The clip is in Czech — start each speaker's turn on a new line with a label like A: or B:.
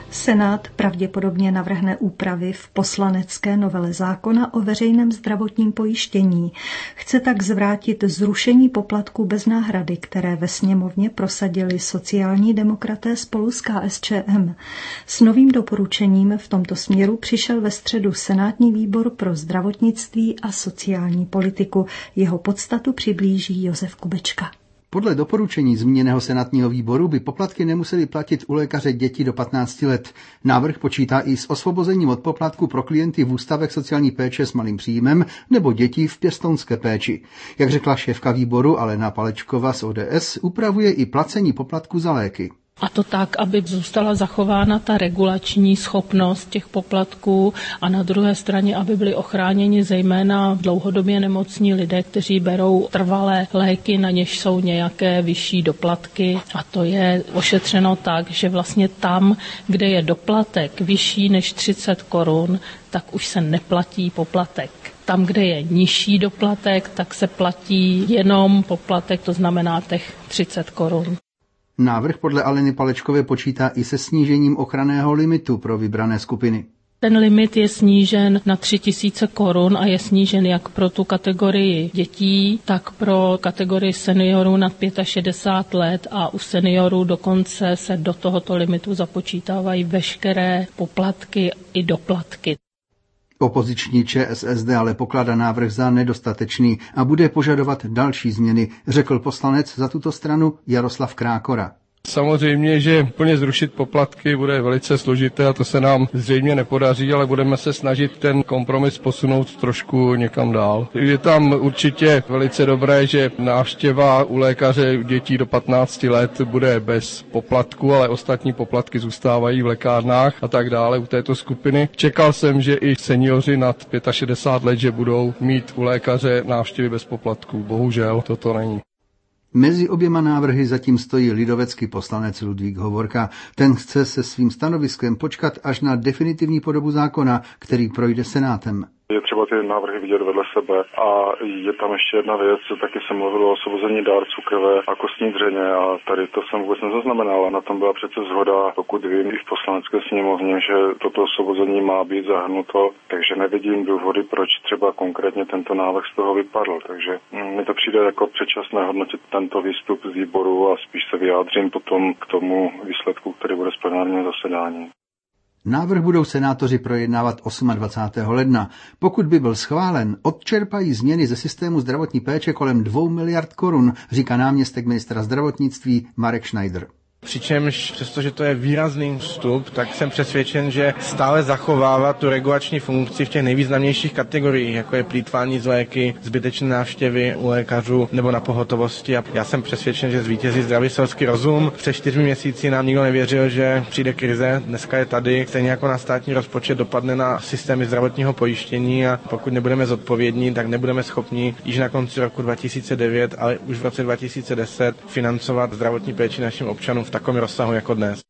A: Senát pravděpodobně navrhne úpravy v poslanecké novele zákona o veřejném zdravotním pojištění. Chce tak zvrátit zrušení poplatků bez náhrady, které ve sněmovně prosadili sociální demokraté spolu s KSČM. S novým doporučením v tomto směru přišel ve středu Senátní výbor pro zdravotnictví a sociální politiku. Jeho podstatu přiblíží Josef Kubečka.
B: Podle doporučení zmíněného senátního výboru by poplatky nemuseli platit u lékaře děti do 15 let. Návrh počítá i s osvobozením od poplatku pro klienty v ústavech sociální péče s malým příjmem nebo děti v pěstounské péči. Jak řekla šéfka výboru Alena Palečková z ODS, upravuje i placení poplatku za léky.
C: A to tak, aby zůstala zachována ta regulační schopnost těch poplatků a na druhé straně, aby byli ochráněni zejména dlouhodobě nemocní lidé, kteří berou trvalé léky, na něž jsou nějaké vyšší doplatky. A to je ošetřeno tak, že vlastně tam, kde je doplatek vyšší než 30 korun, tak už se neplatí poplatek. Tam, kde je nižší doplatek, tak se platí jenom poplatek, to znamená těch 30 korun.
B: Návrh podle Aleny Palečkové počítá i se snížením ochranného limitu pro vybrané skupiny.
C: Ten limit je snížen na 3 000 korun a je snížen jak pro tu kategorii dětí, tak pro kategorii seniorů nad 65 let a u seniorů dokonce se do tohoto limitu započítávají veškeré poplatky i doplatky.
B: Opoziční ČSSD ale pokládá návrh za nedostatečný a bude požadovat další změny, řekl poslanec za tuto stranu Jaroslav Krákora.
D: Samozřejmě, že plně zrušit poplatky bude velice složité a to se nám zřejmě nepodaří, ale budeme se snažit ten kompromis posunout trošku někam dál. Je tam určitě velice dobré, že návštěva u lékaře dětí do 15 let bude bez poplatku, ale ostatní poplatky zůstávají v lékárnách a tak dále u této skupiny. Čekal jsem, že i seniori nad 65 let, že budou mít u lékaře návštěvy bez poplatku. Bohužel toto není.
B: Mezi oběma návrhy zatím stojí lidovecký poslanec Ludvík Hovorka. Ten chce se svým stanoviskem počkat až na definitivní podobu zákona, který projde Senátem.
E: Je třeba ty návrhy vidět vedle sebe a je tam ještě jedna věc, taky jsem mluvil o osvobození dárců krve a kostní dřeně a tady to jsem vůbec nezaznamenal a na tom byla přece shoda, pokud vím, i v poslanecké sněmovně, že toto osvobození má být zahrnuto, takže nevidím důvody, proč třeba konkrétně tento návrh z toho vypadl, takže mi to přijde jako předčasné hodnotit tento výstup z výboru a spíš se vyjádřím potom k tomu výsledku, který bude z plenárního zasedání.
B: Návrh budou senátoři projednávat 28. ledna. Pokud by byl schválen, odčerpají změny ze systému zdravotní péče kolem 2 miliard korun, říká náměstek ministra zdravotnictví Marek Schneider.
F: Přičemž, přestože to je výrazný vstup, tak jsem přesvědčen, že stále zachovává tu regulační funkci v těch nejvýznamnějších kategoriích, jako je plýtvání z léky, zbytečné návštěvy u lékařů nebo na pohotovosti. A já jsem přesvědčen, že zvítězí zdravý selský rozum. Před 4 měsíci nám nikdo nevěřil, že přijde krize, dneska je tady. Stejně jako na státní rozpočet dopadne na systémy zdravotního pojištění a pokud nebudeme zodpovědní, tak nebudeme schopni již na konci roku 2009, ale už v roce 2010 financovat zdravotní péči našim občanům v takovém rozsahu jako dnes.